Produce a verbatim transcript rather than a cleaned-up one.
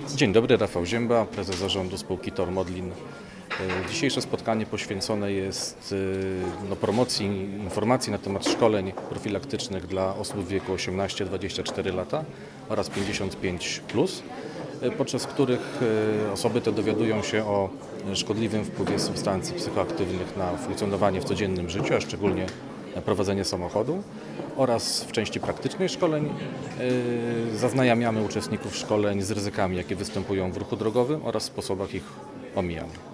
Dzień dobry, Rafał Zięba, prezes zarządu spółki Tor Modlin. Dzisiejsze spotkanie poświęcone jest no, promocji informacji na temat szkoleń profilaktycznych dla osób w wieku osiemnaście do dwudziestu czterech lat oraz pięćdziesiąt pięć plus, podczas których osoby te dowiadują się o szkodliwym wpływie substancji psychoaktywnych na funkcjonowanie w codziennym życiu, a szczególnie na prowadzenie samochodu, oraz w części praktycznej szkoleń yy, zaznajamiamy uczestników szkoleń z ryzykami, jakie występują w ruchu drogowym oraz sposobach ich omijania.